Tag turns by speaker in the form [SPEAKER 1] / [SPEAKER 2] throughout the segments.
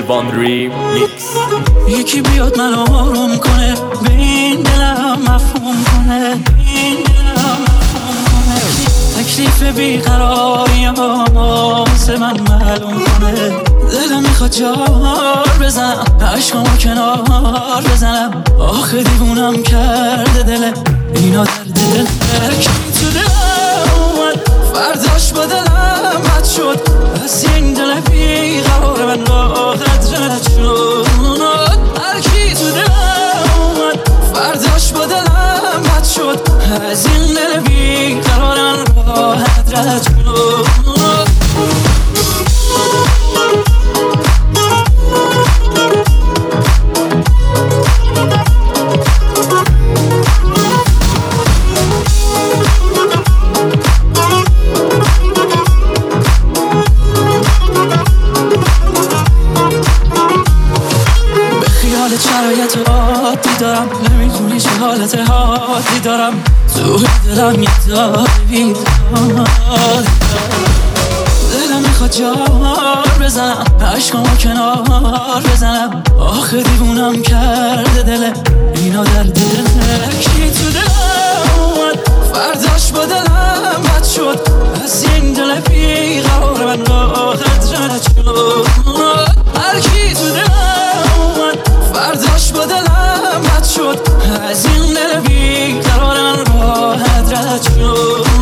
[SPEAKER 1] یلوان ریمیکس.
[SPEAKER 2] یکی بیاد منو آروم کنه، به این دلم مفهوم کنه، تکلیف بیقراریام واسه من معلوم کنه. دلم میخواد جار بزنم، عشقامو کنار بزنم. آخه دیوونم کرده دل اینا، درد دل کی تو دلم اومد، فرداش با دلم بد شد. از این دل بیقرار من راحت رد شد. هر کی تو دلم اومد، فرداش با دلم بد شد. از این دل بیقرار من راحت رد شد. شرایط عادی دارم، نمیدونی چه حالت حادی دارم. تو دلم یه داد بیداد، دلم میخواد جار بزنم، عشقامو کنار بزنم. آخه دیوونم کرده دل اینا، درد دل کی تو دلم اومد، فرداش با دلم بد شد. از این دل بیقرار من راحت رد شد. هر کی تو دلم اومد، فرداش با دلم بد شد. از این دل بیقرار من راحت رد شد.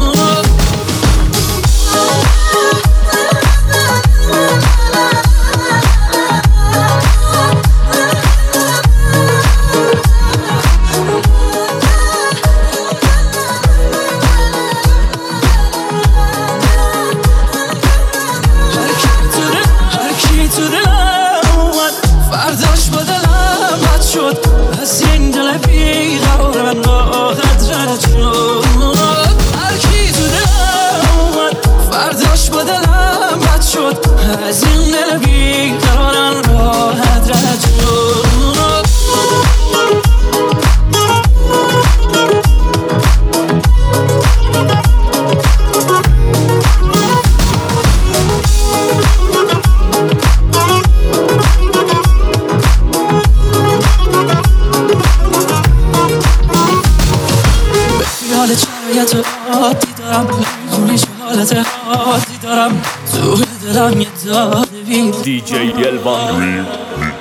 [SPEAKER 2] از این دل بیقرار من راحت رد شد. هر کی تو دلم اومد، فرداش با دلم بد شد. از این دل بیقرار من راحت رد شد. شرایط عادی دارم، نمیدونی چه حالت حادی دارم. تو دلم یه داد
[SPEAKER 1] دی جی یلوان ریمیکس.